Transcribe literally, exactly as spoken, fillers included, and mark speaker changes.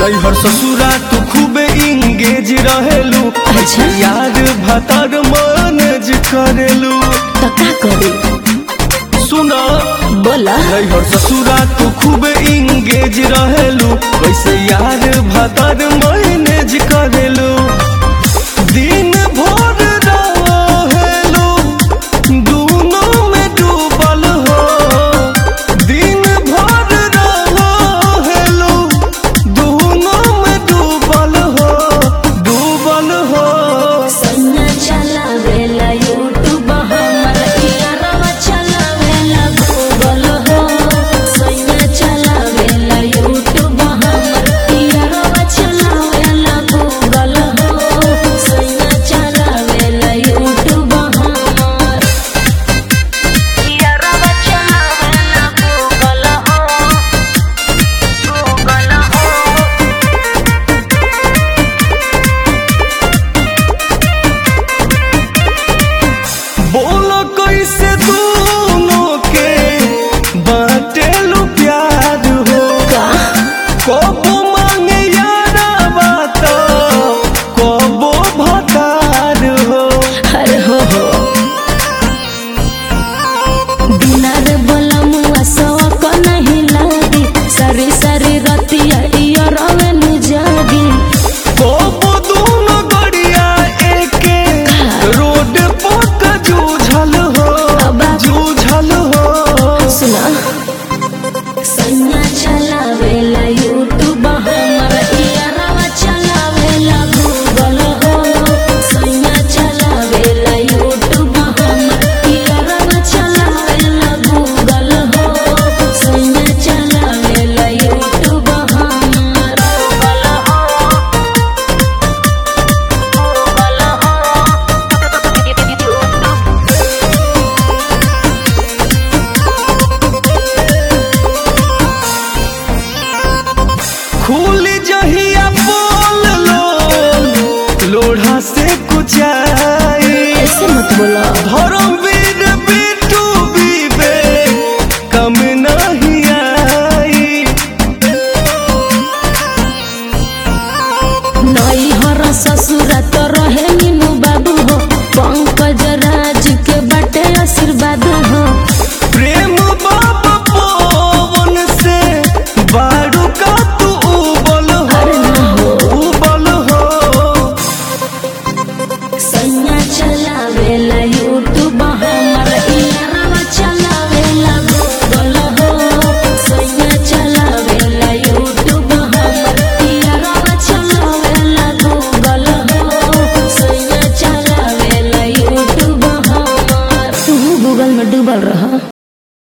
Speaker 1: नैहर ससुरा तू खूबे इंगेज रहेलू।
Speaker 2: अच्छा।
Speaker 1: यार भतर मैनेज करेलू।
Speaker 2: तो का करे
Speaker 1: सुना
Speaker 2: बोला
Speaker 1: नैहर ससुरा तू खूबे इंगेज रहेलू। वैसे यार भतर मैनेज करेलू। दिन भर रहेलू दूनों में डूबल हो। दिन भर रहेलू दूनों में डूबल हो डूबल हो।
Speaker 2: सन्ना चलावेला यूट्यूब हमर यारवा चलावेला गूगल हो। सन्ना चलावेला यूट्यूब हमर यारवा चलावेला गूगल हो। सन्ना चलावेला यूट्यूब हमर यारवा चलावेला गूगल हो। गूगल हो
Speaker 1: बोलो कैसे दोनों के बाटेलू प्यार हो।
Speaker 2: का
Speaker 1: कबो मांगे यारा बात कबो भतार हो।
Speaker 2: अरे हो हो दिनार बोला मुआ सवा को नहीं लागी। सारी सारी रतिया इया रवे नु जागी।
Speaker 1: कबो दोनों गड़िया एके रोड पर जूझल हो जूझल हो।
Speaker 2: सुना सन्ना चलावेला यूट्यूब हमर यारवा चलावेला गूगल हो। सन्ना चलावेला यूट्यूब हमर यारवा चलावेला गूगल हो। सन्ना चलावेला यूट्यूब हमर गूगल हो।
Speaker 1: खुल जहिया बोल लो लोढ़ा से कुचाई।
Speaker 2: ऐसे मत बोला।